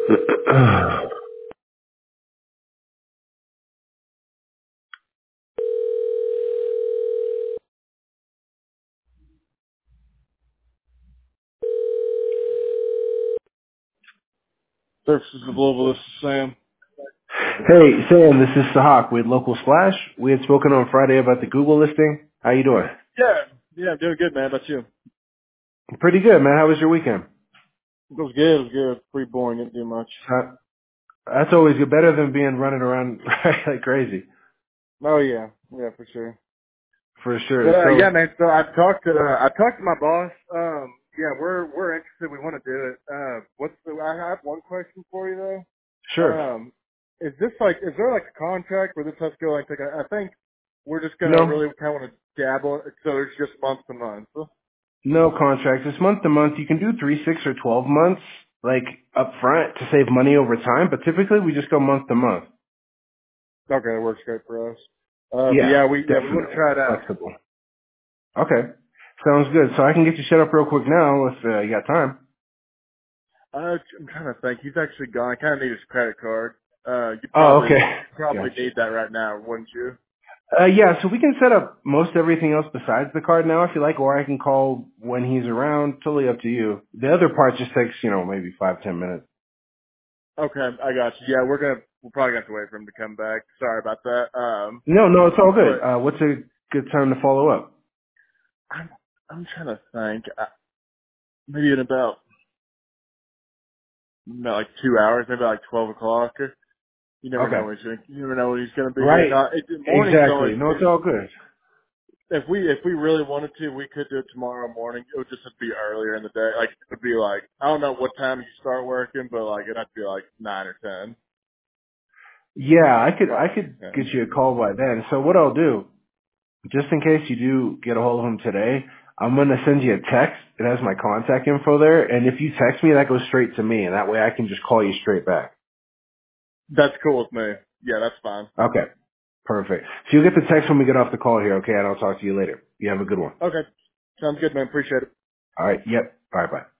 Services of Global, this is Sam. Hey, Sam, this is Sahak with Local Splash. We had spoken on Friday about the Google listing. How you doing? Yeah, I'm doing good, man. How about you? Pretty good, man. How was your weekend? It was good, Pretty boring, didn't do much. That's always good. Better than being running around like crazy. Oh yeah, for sure. For sure. But yeah, So, man. So I talked to my boss. Yeah, we're interested. We want to do it. I have one question for you though. sure. Is there like a contract where this has to go like I think we're just gonna No, really kind of want to dabble. So it's just month to month. no contracts. It's month to month. You can do 3, 6, or 12 months, like up front to save money over time, but typically we just go month to month. Okay, that works great for us. But Yeah, we want to definitely. try it out. Flexible. Okay. Sounds good. So I can get you set up real quick now if you got time. I'm trying to think. He's actually gone. I kind of need his credit card. You Oh, probably okay. need Gotcha. that right now, wouldn't you? Yeah, so we can set up most everything else besides the card now if you like, or I can call when he's around. Totally up to you. The other part just takes, maybe 5, 10 minutes. Okay, I got you. Yeah, we're probably gonna have to wait for him to come back. Sorry about that. No, it's all good. But What's a good time to follow up? I'm trying to think. Maybe in about like 2 hours, maybe like 12 o'clock. You never know Okay. when you never know when he's gonna be here. Right. No, morning's always. Exactly. No, it's all good. If we really wanted to, we could do it tomorrow morning. It would just have to be earlier in the day. Like it would be like I don't know what time you start working, but like it'd have to be like 9 or 10. Yeah, I could Probably get 10. you a call by then. So what I'll do, just in case you do get a hold of him today, I'm gonna send you a text. It has my contact info there, and if you text me, that goes straight to me, and that way I can just call you straight back. That's cool with me. Yeah, that's fine. Okay. Perfect. So you'll get the text when we get off the call here, okay? And I'll talk to you later. You have a good one. Okay. Sounds good, man. Appreciate it. All right. Yep. All right. Bye.